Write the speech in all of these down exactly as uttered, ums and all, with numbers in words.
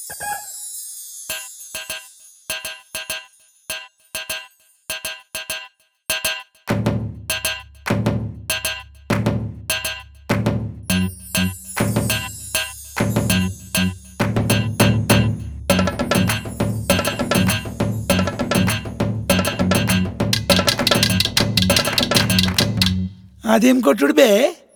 అదేం కొట్టుడు బే?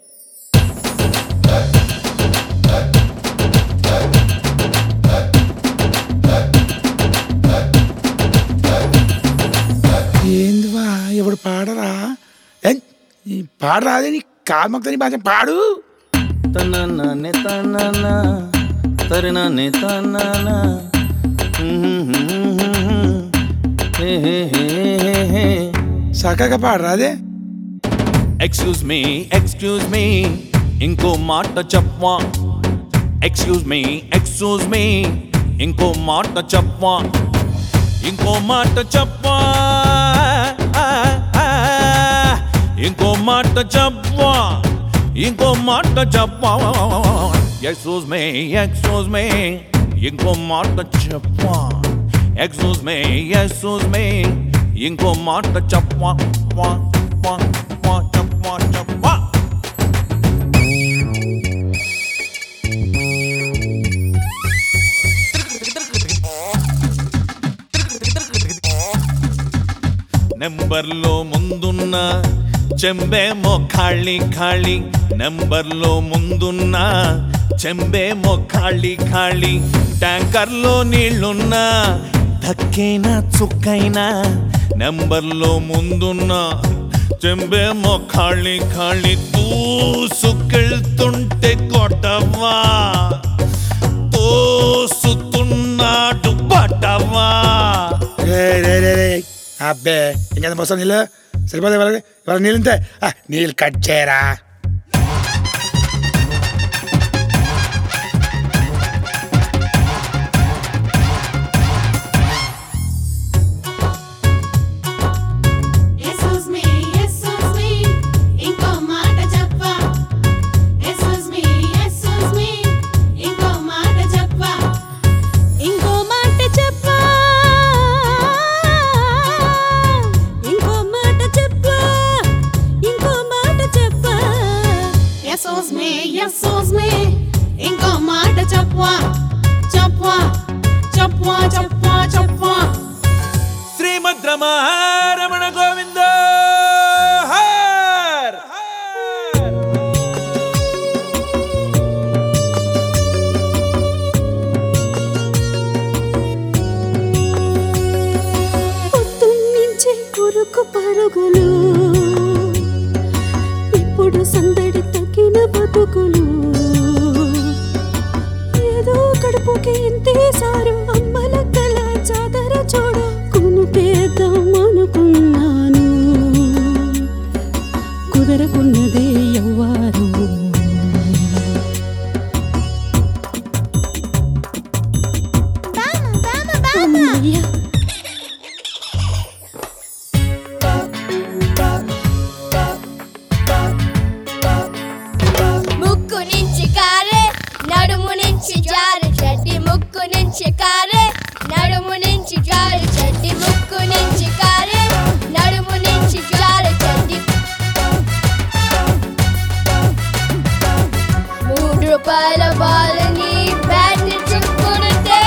ఏందివా ఎవడు పాడరా? పాడరాదే నీ కాల్మక్తని భాష పాడు. సక్కగా పాడరాదే. Excuse me, excuse me, ఇంకో మాట చెప్పవా? Excuse me, excuse me, ఇంకో మాట చెప్పవా? ఇంకో మాట చెప్పవా? ఇంకో మాట చెప్పవా? ఇంకో మాట చెప్పవా? Excuse me, excuse me, ఇంకో మాట చెప్పవా? Excuse me, excuse me, ఇంకో మాట చెప్పవా? వా వా వా చెప్పవా చెప్పవా? నెంబర్లో ముందున్న చెంబేమో ఖాళీ ఖాళీ, నెంబర్లో ముందున్న చెంబేమో ఖాళీ ఖాళీ, ట్యాంకర్లో నీళ్లున్నా ధక్కైనా చుక్కైనా, నెంబర్లో ముందున్న చెంబేమో ఖాళీ ఖాళీ, దూసుకెళ్తుంటే కొట్టవా? తోసుతున్నాడు పట్టవా? అబ్బే ఇంకెంత పోస్తావు నీళ్ళు? సరిపోతే వాళ్ళకి వాళ్ళ నీళ్ళు ఉంటే నీళ్ళు కట్ చేయరా. ఇంకో మాట చెప్పవా? చెప్పవా చెప్పవా చెప్పవా చెప్పవా? శ్రీమద్ రమణ గోవింద హర్. పొద్దున్నుంచి ఉరుకు పరుగులు, ఇప్పుడు సందడి తగ్గిన బతుకులు, ఏదో కడుపుకి ఇంతేసారు అమ్మల కల జాతర చూడ కొనుకేద్దాం అనుకున్నాను, కుదరకున్నదే ఎవ్వారు. ముక్కు నుంచి కారే నడుము నుంచి జారు చెడ్డి, ముక్కు నుంచి కారే నడుము నుంచి జారు చెడ్డి, ముక్కు నుంచి కారే నడుము నుంచి జారు చెడ్డి. మూడు రూపాయల బాలని బ్యాట్ చుక్కుకుంటే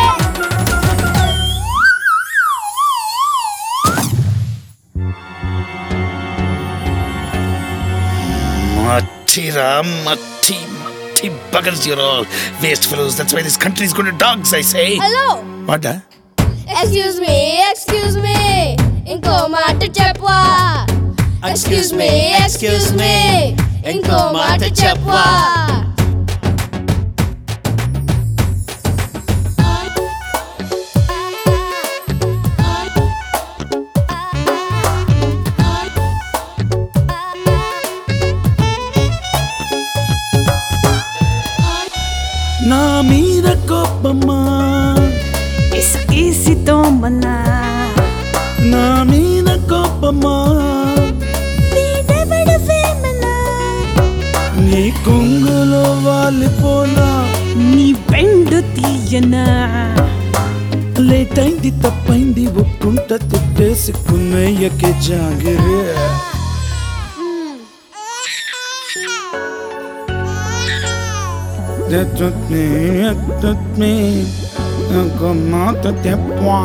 Matira, matti, matti buggers, you're all waste fellows. That's why this country is going to dogs, I say. Hello What? Huh? Excuse me excuse me ఇంకో మాట చెప్పవా? ఎక్స్క్యూజ్ మీ ఎక్స్క్యూజ్ మీ ఇంకో మాట చెప్పవా? నా మీద కోపమా, ఇసుకీసితో మన్నా నా మీద కోపమా, నీడెవడు ఫేమనా, నీ కొంగులో వాలిపోనా, నీ బెండు తీయనా, ఎంతైంది తప్పైంది ఒక్కుంట తుట్టేసుకున్నయ్యకే జాగిరే మాట తెప్ప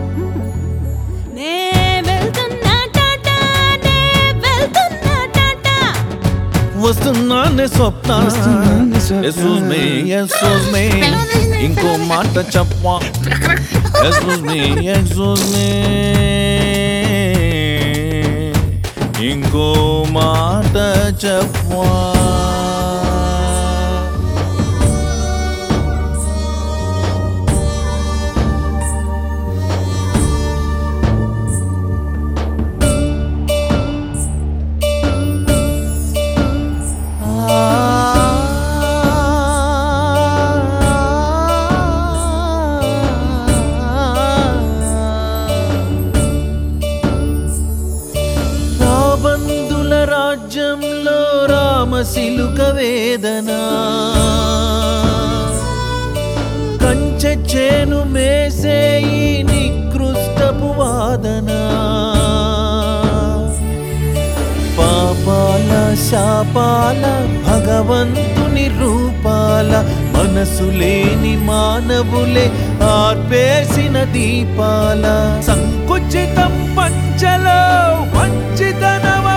నే వెళ్తున్నా టాటా నే వెళ్తున్నా టాటా వస్తున్నానే Swapna excuse me excuse me ఇంకో మాట చెప్పా ఎక్స్క్యూజ్ మీ ఎక్స్క్యూజ్ మీ ఇంకో మాట చెప్పా రాబందుల రాజ్యంలో రామశిలుక వేదన కంచె చేను మేసే ఈ నికృష్టపు వాదన పాపాల శాపాల భగవంతుని రూపాల మనసు లేని మానవులే ఆర్పేసిన దీపాల సంకుచితం పంచలో వంచితనవ